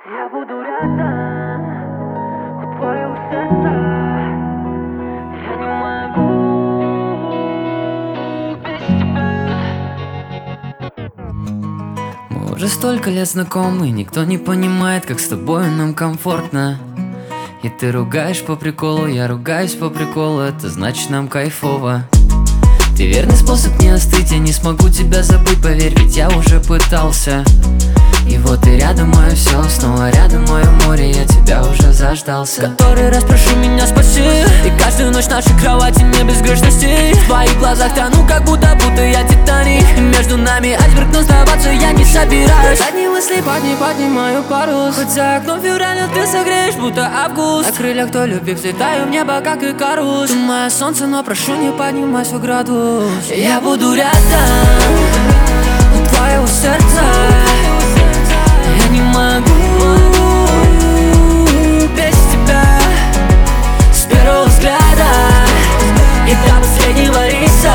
Я буду рядом у твоего сердца. Я не могу без тебя. Мы уже столько лет знакомы, никто не понимает, как с тобой нам комфортно. И ты ругаешь по приколу, я ругаюсь по приколу, это значит нам кайфово. Ты верный способ не остыть, я не смогу тебя забыть, поверь, ведь я уже пытался. И вот ты рядом, мое все, снова рядом мое море, я тебя уже заждался. Который раз прошу меня спаси, и каждую ночь нашей кровати не без грешностей. В твоих глазах тону, как будто я Титаник. И между нами айсберг, но сдаваться я не собираюсь. Одни мысли поднимаю парус. Хоть за окном февраля ты согреешь, будто август. На крыльях той любви взлетаю в небо, как Икарус. Ты мое солнце, но прошу, не поднимай свой градус. Я буду рядом у твоего сердца. Я не могу без тебя. С первого взгляда и до последнего риса.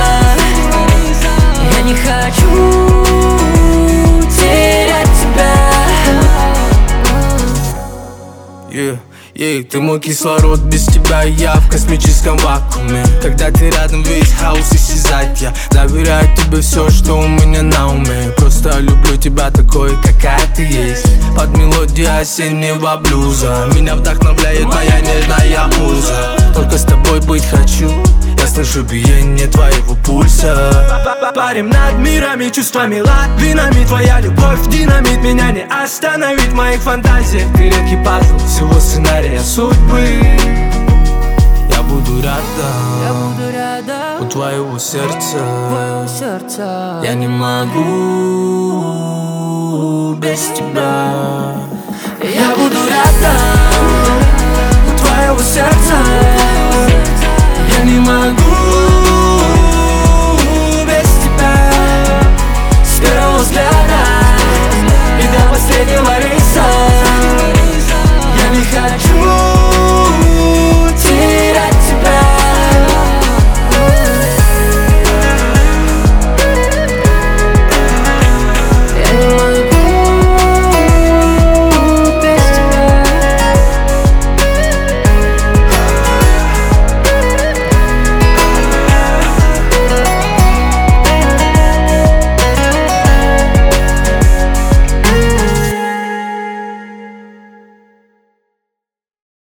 Я не хочу терять тебя. Ты мой кислород, без тебя я в космическом вакууме. Когда ты рядом, весь хаос исчезает. Я доверяю тебе все, что у меня на уме. Просто люблю тебя такой, какая ты есть. Под мелодию осеннего блюза меня вдохновляет моя нежная муза. Только с тобой быть хочу. Я слышу биение твоего пульса. Парим над мирами, чувствами, лавинами. Твоя любовь, динамит, меня не остановить. В моих фантазиях ты редкий пазл всего сценария судьбы. Я буду рядом у твоего сердца. Я не могу без тебя.